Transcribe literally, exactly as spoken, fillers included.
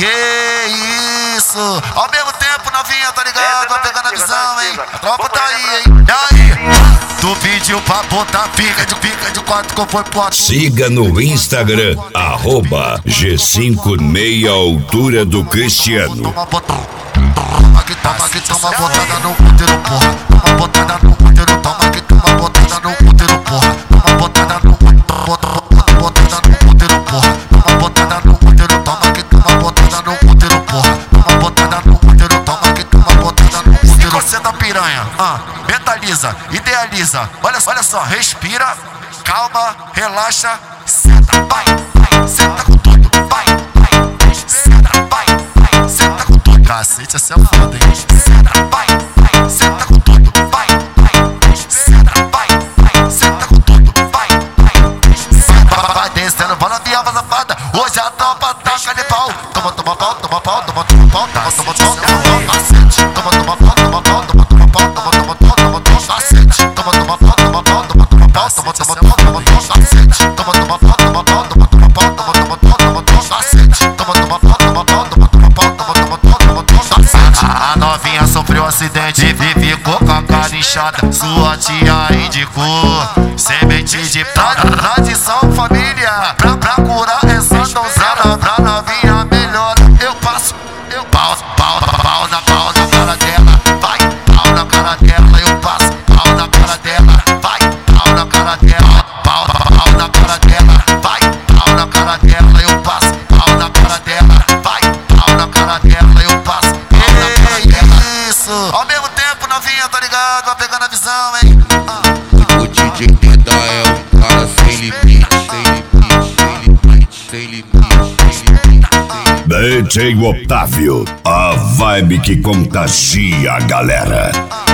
Que isso? Ao mesmo tempo, novinha, tá ligado? Vai pegando a visão, hein? A tropa tá aí, hein? E aí? Tu pediu pra botar pica de pica de quatro que foi pro. Siga no Instagram, arroba G cinco meia altura do Cristiano. Toma botão. Aqui toma, aqui toma botada no útero, porra. Toma botada no útero, toma aqui toma botada no útero, porra. Toma botada no útero, botada no útero, porra. Toma botada no útero, toma aqui toma botada no útero, porra. Toma botada no útero, toma aqui toma botada no útero. Você da piranha, ah, mentaliza, idealiza. Olha, olha só, respira, calma, relaxa, senta, vai, vai, senta com tudo, vai, vai, senta, vai, vai, senta com tudo. Cacete, essa é foda, hein? Senta, vai, vai, senta com tudo, vai, vai, senta, vai, vai, senta com tudo, vai, vai, vai, vai descendo, bola viava safada. Hoje a tropa taca de pau. Toma, toma pau, toma pau, toma, toma pau, toma, toma pau, toma pau, cacete. Toma, toma pau, toma pau, toma, toma pau, toma, toma pau, toma, toma cacete. Toma, toma pau, toma pau, toma, toma pau, toma, toma pau, toma, toma cacete. Toma, toma pau, toma pau, toma, toma pau, toma, toma pau, toma, toma cacete. Toma, toma pau, toma pau, toma, toma pau, toma, toma pau, toma, toma cacete. A novinha sofreu acidente e ficou com a cara inchada. Sua tia indicou semente de prata, tradição família. Pra, pra curar essa donzela, pra novinha melhor. Eu passo, eu pau, pau, pau na pau na cara dela. Vai, pau na cara dela, eu passo, pau na cara dela. Vai, pau na cara dela, pau, pau na cara dela. Vai, pau na cara dela, eu passo, pau na cara dela. Vai, pau na cara dela, eu passo, pau na cara dela. Isso, ao mesmo tempo, novinha, tá ligado? Vai pegando a visão, hein? Ah. O D J Tenda é um cara sem limite, sem limite, sem limite, sem limite, sem limite. D J Otávio, a vibe que contagia a galera.